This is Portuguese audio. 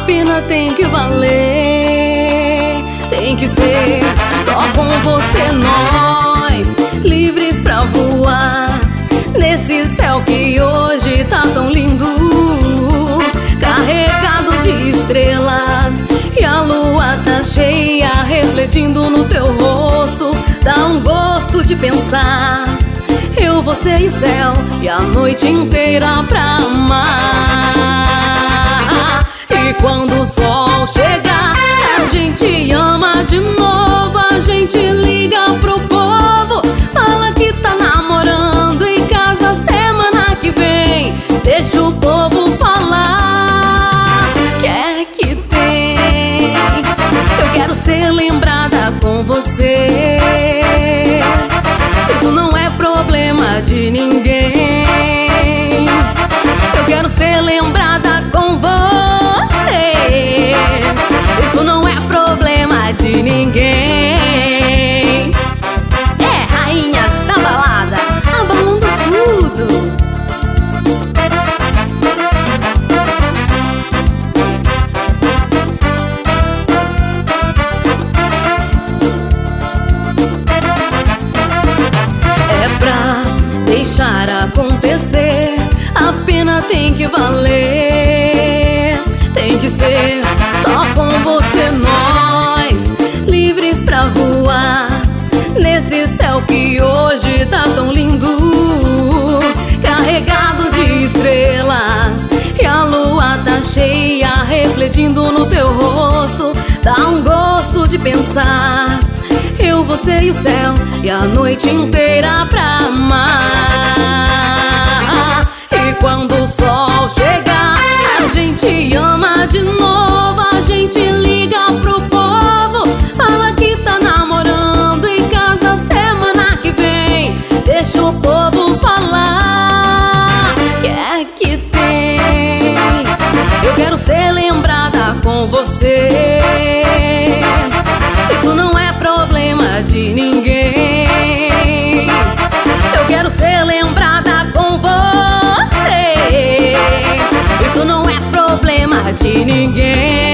pena tem que valer. Tem que ser só com você, nós livres pra voar nesse céu que hoje tá tão lindo, carregado de estrelas, e a lua tá cheia refletindo no teu rosto. Dá um gosto de pensar, eu, você e o céu, e a noite inteira pra amar. E quando o sol chegar, a gente ama de novo, a gente liga pro povo, fala que tá namorando e casa semana que vem. Deixa o povo falar, que é que tem. Eu quero ser lembrada com você, isso não é problema de ninguém. Eu quero ser lembrada com você, isso não é problema de ninguém. É, rainhas da balada, abalando tudo. É pra deixar acontecer, a pena tem que valer. Tem que ser só com você, nós livres pra voar nesse céu que hoje tá tão lindo, carregado de estrelas, e a lua tá cheia refletindo no teu rosto. Dá um gosto de pensar, eu, você e o céu, e a noite inteira pra amar. E quando o sol chegar, a gente ama de novo, a gente liga pro povo, fala que tá namorando e casa semana que vem. Deixa o povo falar, que é que tem. Eu quero ser lembrada com você, isso não é problema de ninguém. Eu quero ser lembrada com você, isso não é problema de ninguém.